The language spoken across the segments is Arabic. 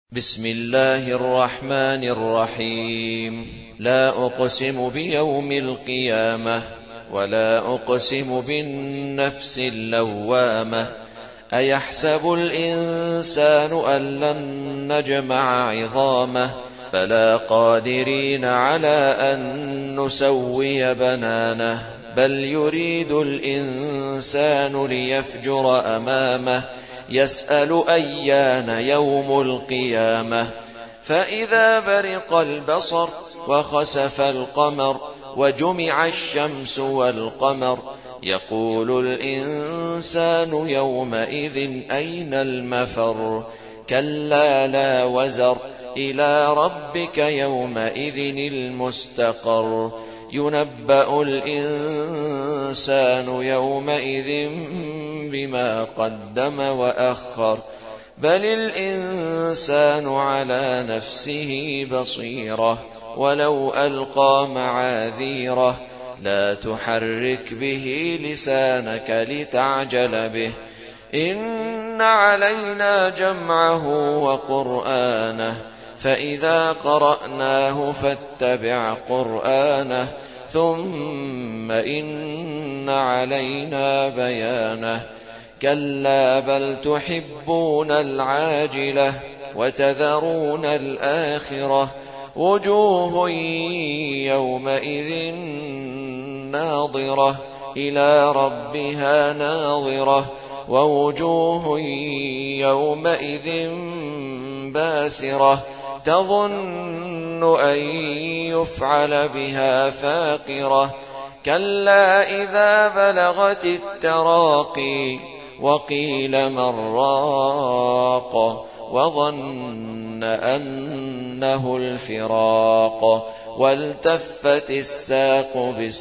بسم الله الرحمن الرحيم. لا أقسم بيوم القيامة ولا أقسم بالنفس اللوامة. أيحسب الإنسان أن لن نجمع عظامه بلى قادرين على أن نسوي بنانه بل يريد الإنسان ليفجر أمامه يسأل أيان يوم القيامة. فإذا برق البصر وخسف القمر وجمع الشمس والقمر يقول الإنسان يومئذ أين المفر. كلا لا وزر إلى ربك يومئذ المستقر. ينبأ الإنسان يومئذ بما قدم وأخر بل الإنسان على نفسه بصيرة ولو ألقى معاذيره. لا تحرك به لسانك لتعجل به إن علينا جمعه وقرآنه فإذا قرأناه فاتبع قرآنه ثم إن علينا بيانه. كلا بل تحبون العاجلة وتذرون الآخرة. وجوه يومئذ ناظرة إلى ربها ناظرة ووجوه يومئذ باسرة تظن أن يفعل بها فاقرة. كلا إذا بلغت التراقي وقيل من راق وظن أنه الفراق والتفت الساق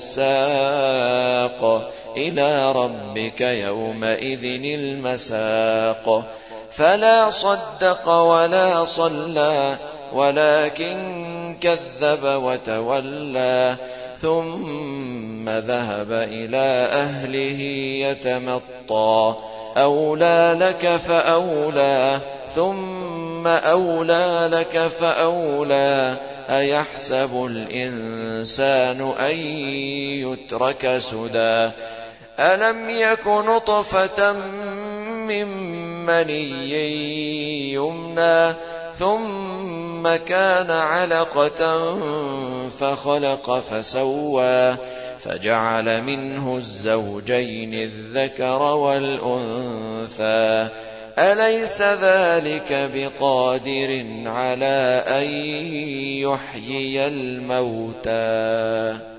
بالساق إلى ربك يومئذ المساق. فلا صدق ولا صلى ولكن كذب وتولى ثم ذهب إلى أهله يتمطى. أولى لك فأولى ثم أولى لك فأولى. أيحسب الإنسان أن يترك سدى. ألم يك نطفة من مني يمنى ثم كان علقة فخلق فسوى فجعل منه الزوجين الذكر والأنثى. أليس ذلك بقادر على أن يحيي الموتى.